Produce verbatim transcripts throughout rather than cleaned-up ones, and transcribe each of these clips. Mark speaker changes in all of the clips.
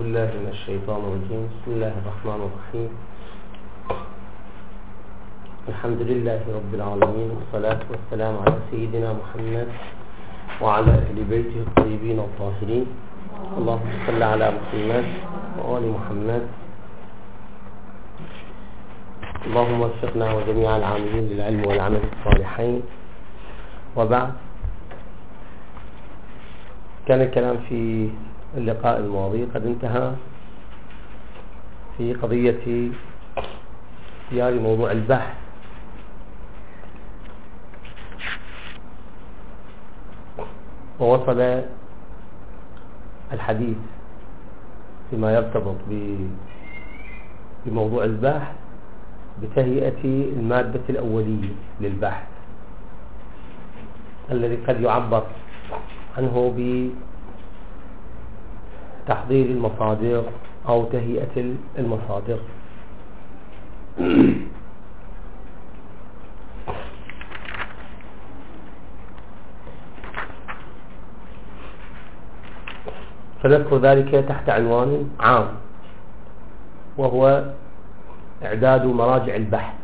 Speaker 1: بالله من الشيطان الرجيم. بسم الله الرحمن الرحيم. الحمد لله رب العالمين، والصلاة والسلام على سيدنا محمد وعلى أهل بيته الطيبين الطاهرين. اللهم صل على محمد وآل محمد. اللهم وفقنا وجميع العاملين للعلم والعمل الصالحين. وبعد، كان الكلام في اللقاء الماضي قد انتهى في قضية اختيار موضوع البحث، ووصل الحديث فيما يرتبط بموضوع البحث بتهيئة المادة الأولية للبحث الذي قد يعبر عنه بتحضير المصادر أو تهيئة المصادر. فنذكر ذلك تحت عنوان عام، وهو إعداد مراجع البحث.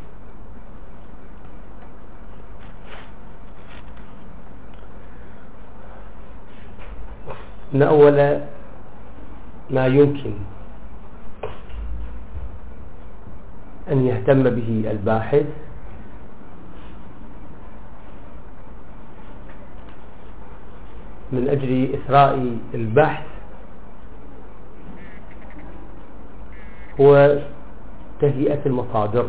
Speaker 1: إن أول ما يمكن أن يهتم به الباحث من أجل إثراء البحث هو تهيئة المصادر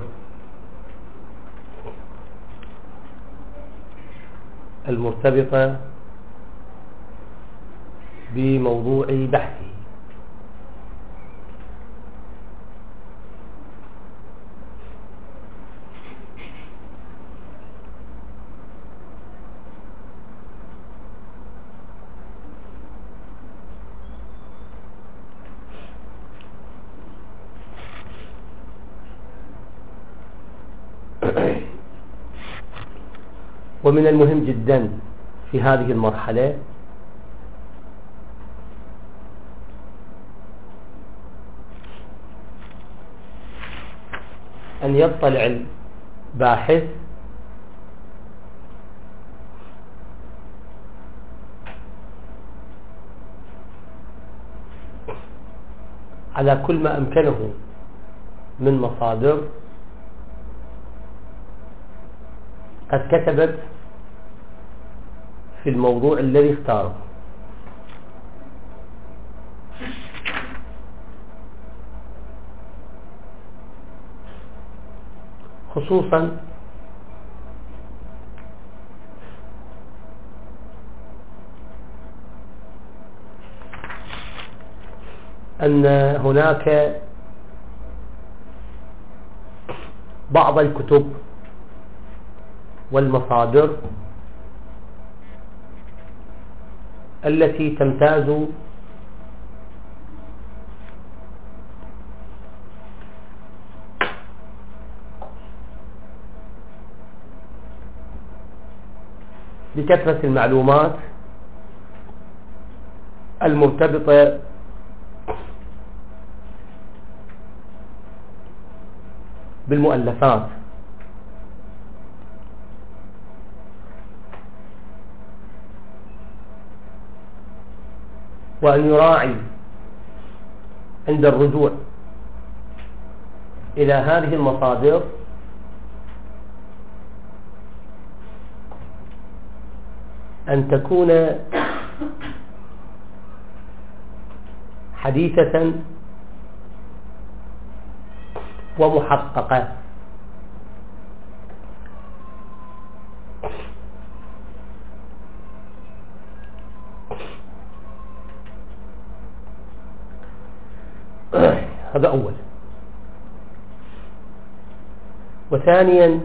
Speaker 1: المرتبطة بموضوع بحثه. ومن المهم جدا في هذه المرحلة أن يطلع الباحث على كل ما أمكنه من مصادر قد كتبت في الموضوع الذي اختاره، خصوصا أن هناك بعض الكتب والمصادر التي تمتاز بكثرة المعلومات المرتبطة بالمؤلفات، وأن يراعي عند الرجوع إلى هذه المصادر أن تكون حديثة ومحققة. هذا أول. وثانيا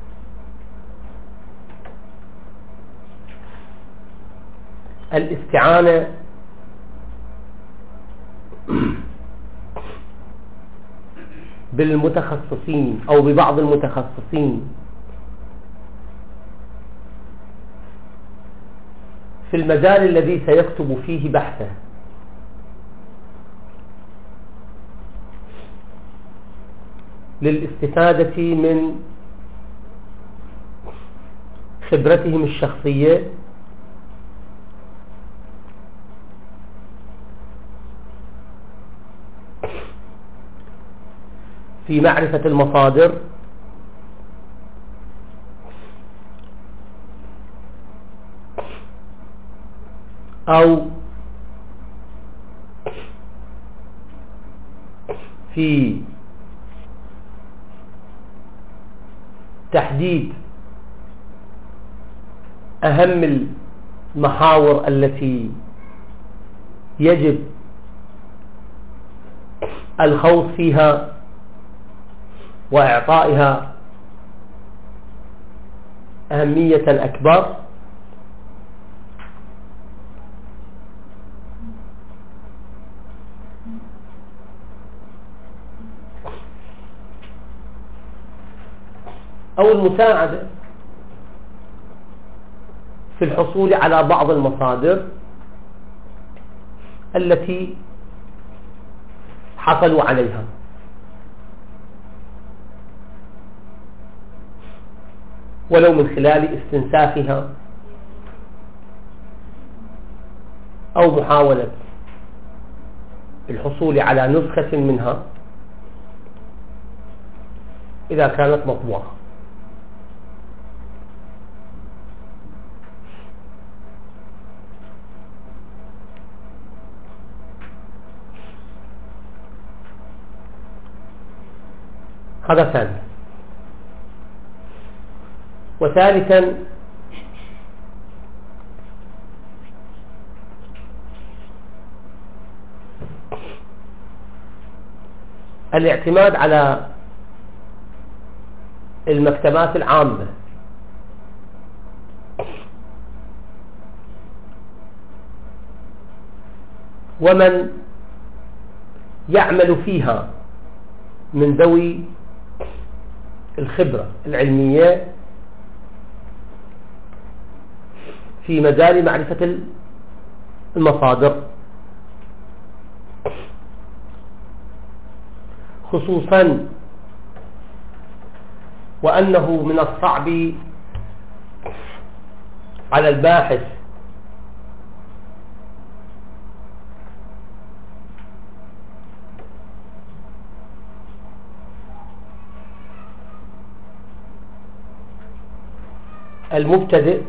Speaker 1: الاستعانة بالمتخصصين أو ببعض المتخصصين في المجال الذي سيكتب فيه بحثه، للاستفادة من خبرتهم الشخصية في معرفة المصادر أو في تحديد أهم المحاور التي يجب الخوض فيها وإعطائها أهمية أكبر. أو المساعدة في الحصول على بعض المصادر التي حصلوا عليها، ولو من خلال استنساخها أو محاولة الحصول على نسخة منها إذا كانت مطبوعة. هذا ثاني. وثالثا الاعتماد على المكتبات العامة ومن يعمل فيها من ذوي الخبرة العلمية في مجال معرفة المصادر، خصوصا وأنه من الصعب على الباحث المبتدئ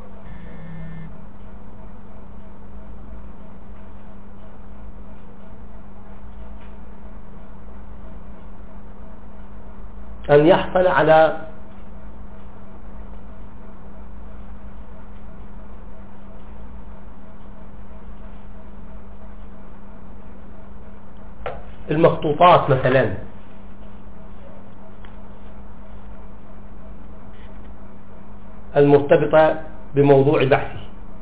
Speaker 1: أن يحصل على المخطوطات مثلا المرتبطة بموضوع بحثه،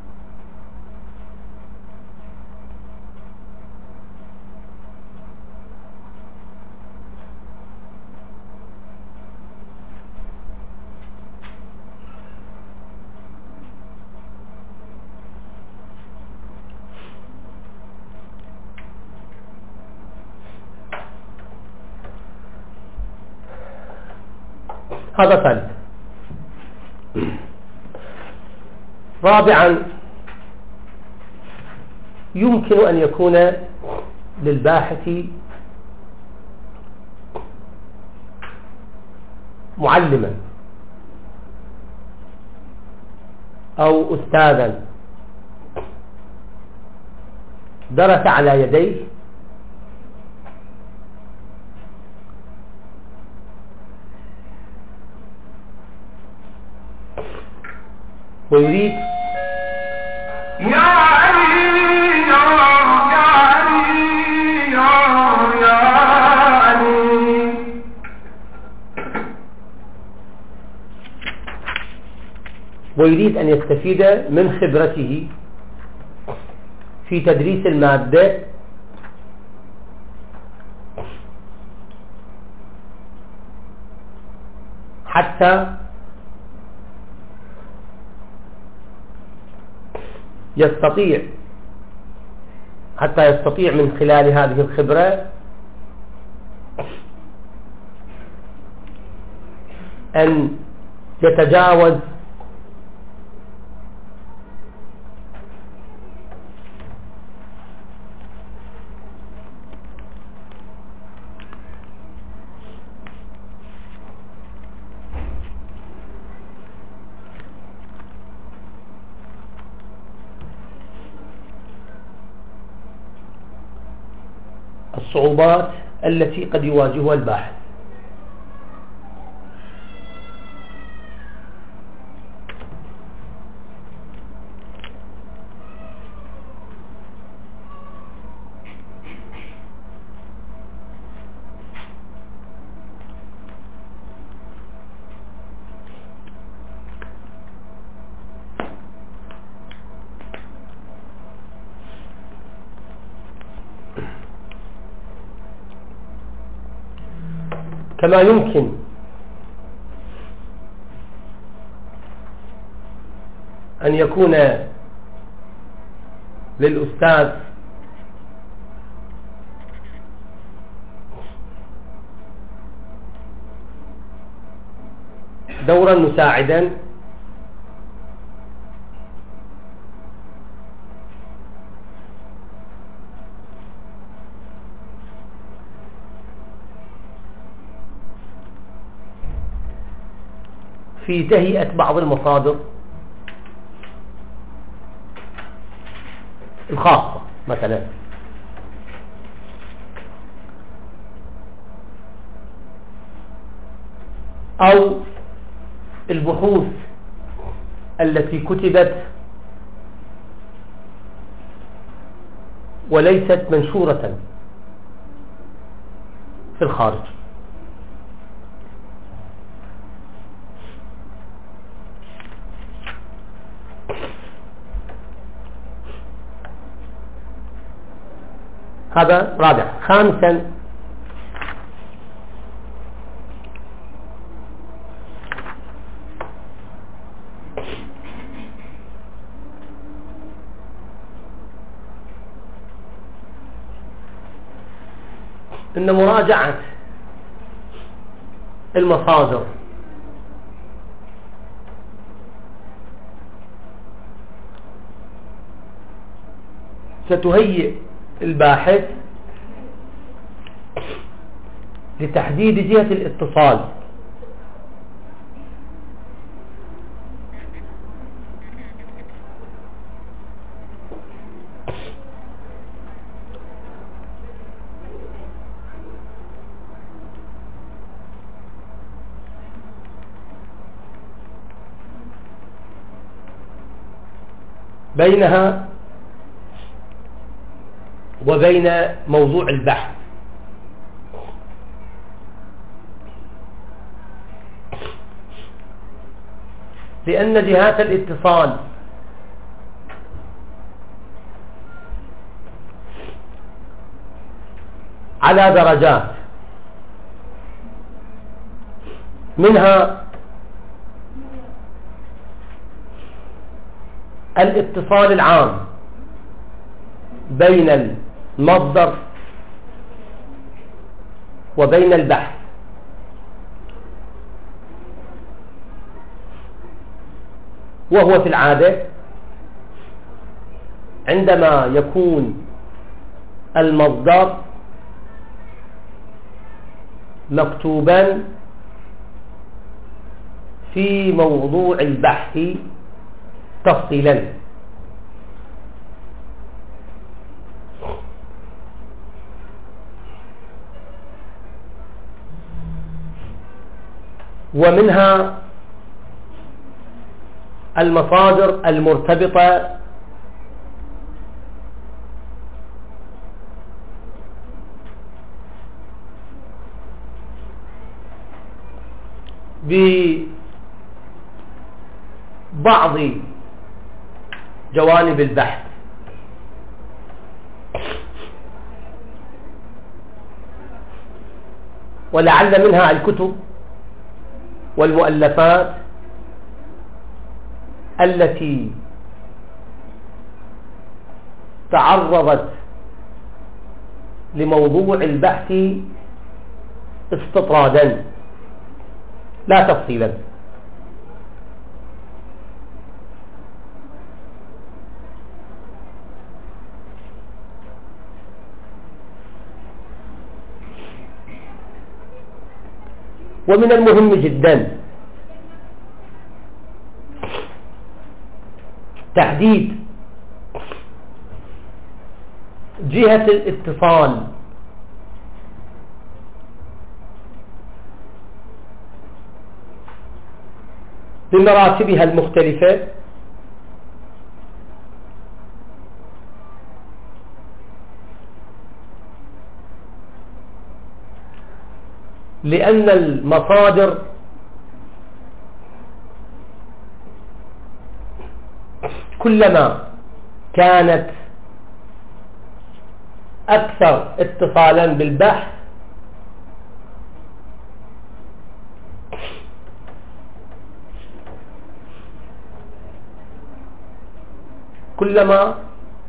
Speaker 1: هذا ثالث. رابعا يمكن أن يكون للباحث معلما أو أستاذا درس على يديه ويريد
Speaker 2: يا علي يا علي يا علي
Speaker 1: ويريد أن يستفيد من خبرته في تدريس المادة حتى يستطيع حتى يستطيع من خلال هذه الخبرة أن يتجاوز الصعوبات التي قد يواجهها الباحث. كما يمكن أن يكون للأستاذ دورا مساعدا في تهيئة بعض المصادر الخاصة مثلا، أو البحوث التي كتبت وليست منشورة في الخارج. هذا رابعا. خامسا إن مراجعة المصادر ستهيئ الباحث لتحديد جهة الاتصال بينها وبين موضوع البحث، لأن جهات الاتصال على درجات، منها الاتصال العام بين المصدر وبين البحث، وهو في العادة عندما يكون المصدر مكتوبا في موضوع البحث تفصيلا. ومنها المصادر المرتبطة ببعض جوانب البحث، ولعل منها الكتب والمؤلفات التي تعرضت لموضوع البحث استطرادا لا تفصيلا. ومن المهم جدا تحديد جهة الاتصال بمراتبها المختلفة لأن المصادر كلما كانت أكثر اتصالا بالبحث كلما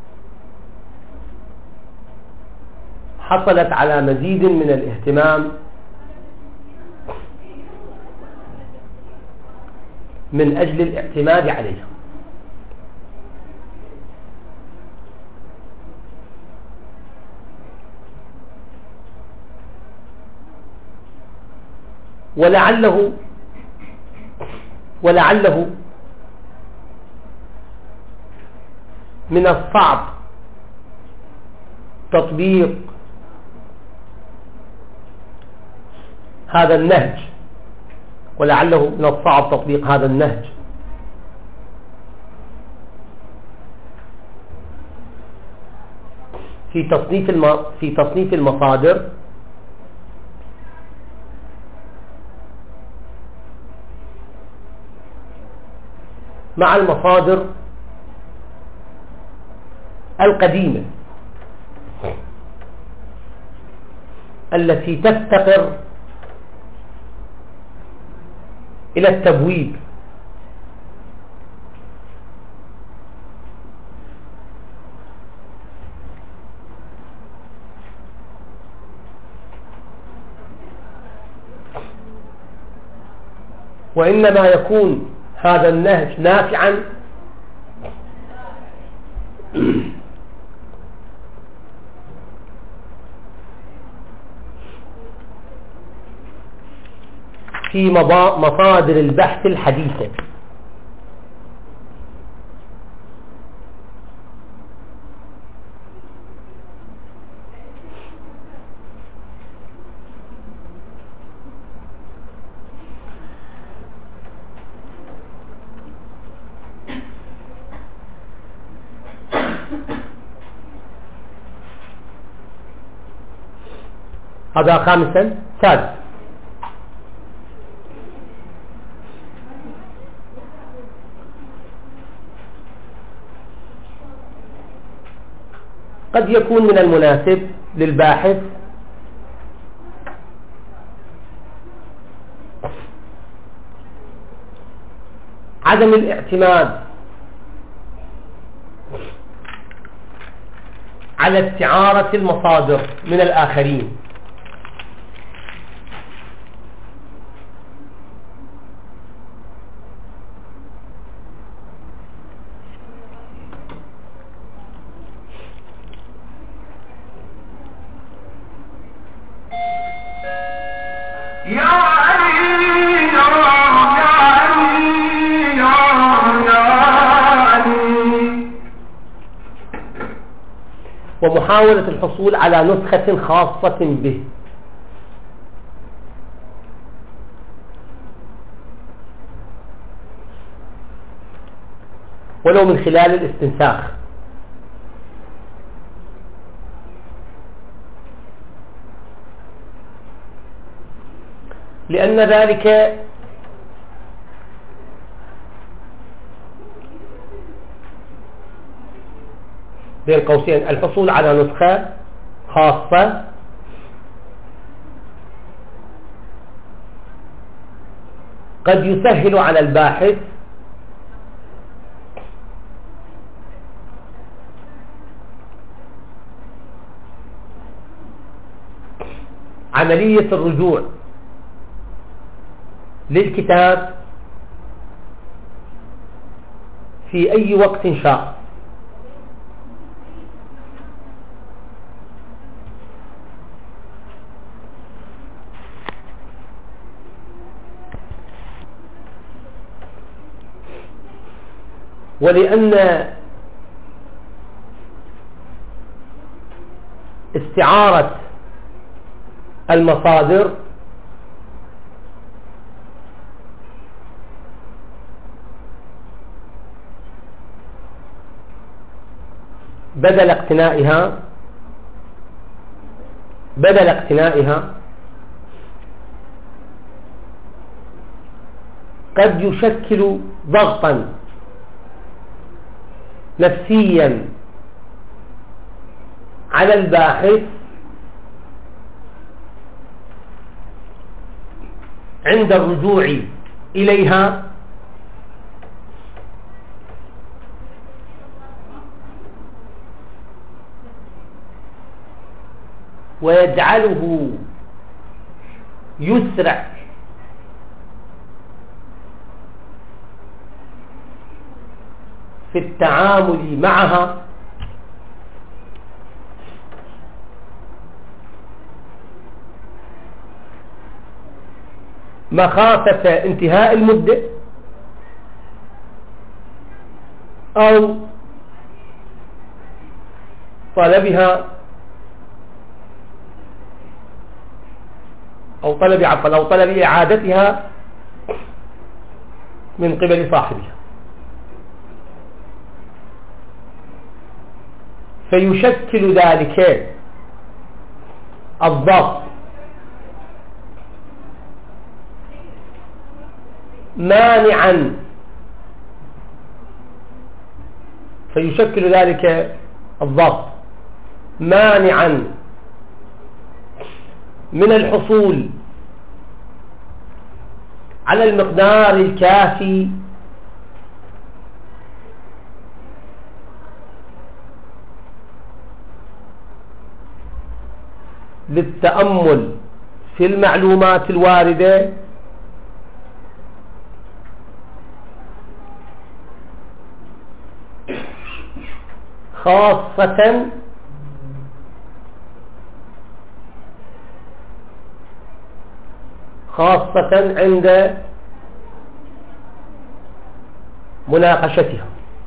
Speaker 1: حصلت على مزيد من الاهتمام من أجل الاعتماد عليها. ولعله ولعله من الصعب تطبيق هذا النهج ولعله من الصعب تطبيق هذا النهج في تصنيف الم... في تصنيف المصادر مع المصادر القديمة التي تفتقر إلى التبويب وإنما يكون هذا النهج نافعا في مصادر البحث الحديثة. هذا خامسا. سادس قد يكون من المناسب للباحث عدم الاعتماد على استعارة المصادر من الآخرين، ومحاولة الحصول على نسخة خاصة به ولو من خلال الاستنساخ، لأن ذلك بين قوسين الحصول على نسخة خاصة قد يسهل على الباحث عملية الرجوع للكتاب في أي وقت شاء. ولأن استعارة المصادر بدل اقتنائها بدل اقتنائها قد يشكل ضغطا نفسيا على الباحث عند الرجوع إليها، ويجعله يسرع في التعامل معها مخافة انتهاء المدة أو طلبها أو طلب عفوا أو طلب إعادتها من قبل صاحبها، فيشكل ذلك الضغط مانعا فيشكل ذلك الضغط مانعا من الحصول على المقدار الكافي للتأمل في المعلومات الواردة خاصة خاصة عند مناقشتها،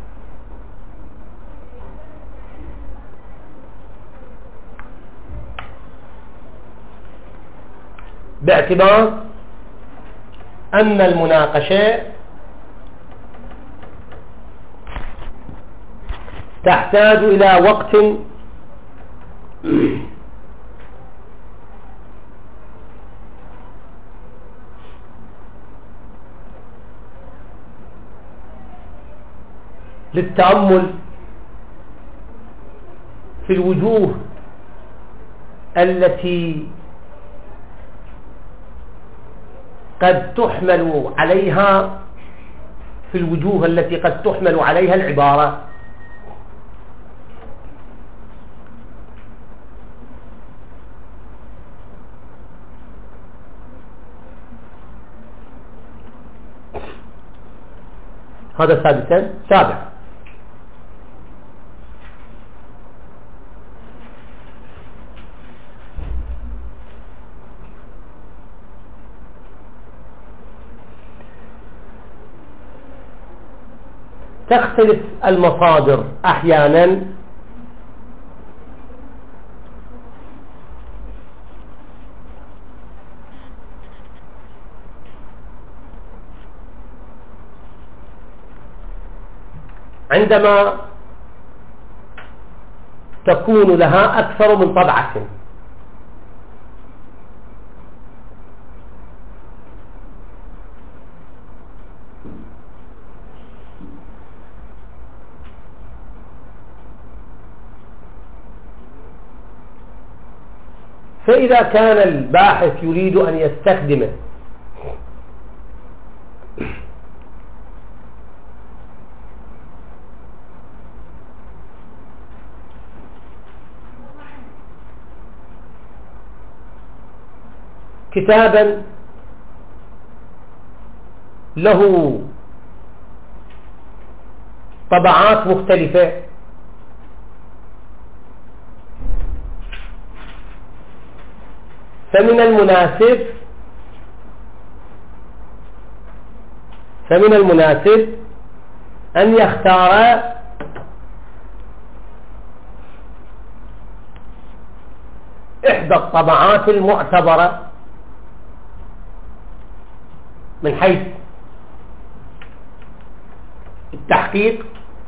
Speaker 1: باعتبار أن المناقشة تحتاج إلى وقت للتأمل في الوجوه التي قد تحمل عليها في الوجوه التي قد تحمل عليها العبارة. هذا سادسا. سابع، تختلف المصادر أحيانا عندما تكون لها أكثر من طبعة، فإذا كان الباحث يريد أن يستخدم كتابا له طبعات مختلفة، فمن المناسب فمن المناسب أن يختار إحدى الطبعات المعتبرة من حيث التحقيق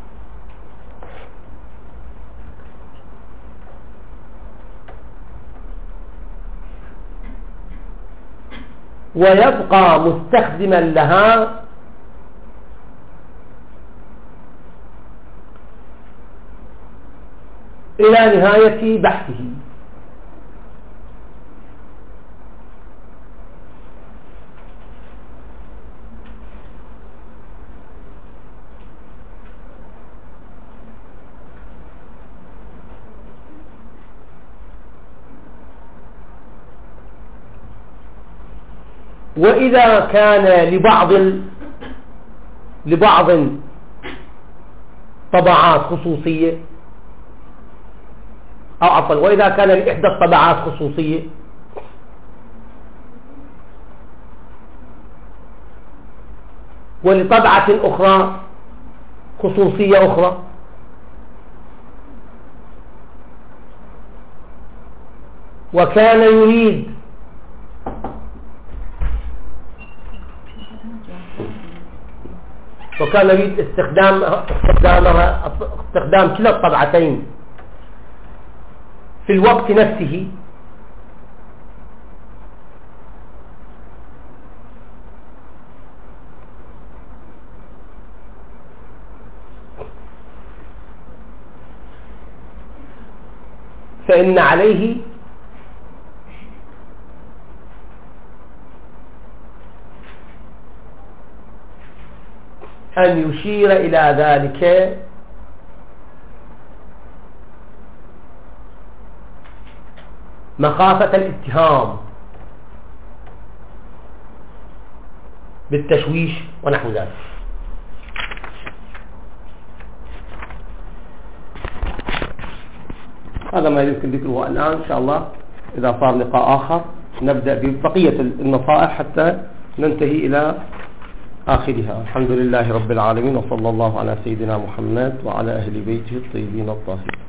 Speaker 1: ويبقى مستخدما لها إلى نهاية بحثه. وإذا كان لبعض لبعض طبعات خصوصية، أو عفوا وإذا كان لإحدى الطبعات خصوصية ولطبعة أخرى خصوصية أخرى، وكان يريد وكان يريد استخدام استخدامها استخدام كلا الطبعتين في الوقت نفسه، فإن عليه أن يشير إلى ذلك مخافة الاتهام بالتشويش ونحو ذلك. هذا ما يمكن ذكره الآن. إن شاء الله إذا صار لقاء آخر نبدأ ببقية النصائح حتى ننتهي إلى آخرها. الحمد لله رب العالمين، وصلى الله على سيدنا محمد وعلى أهل بيته الطيبين الطاهرين.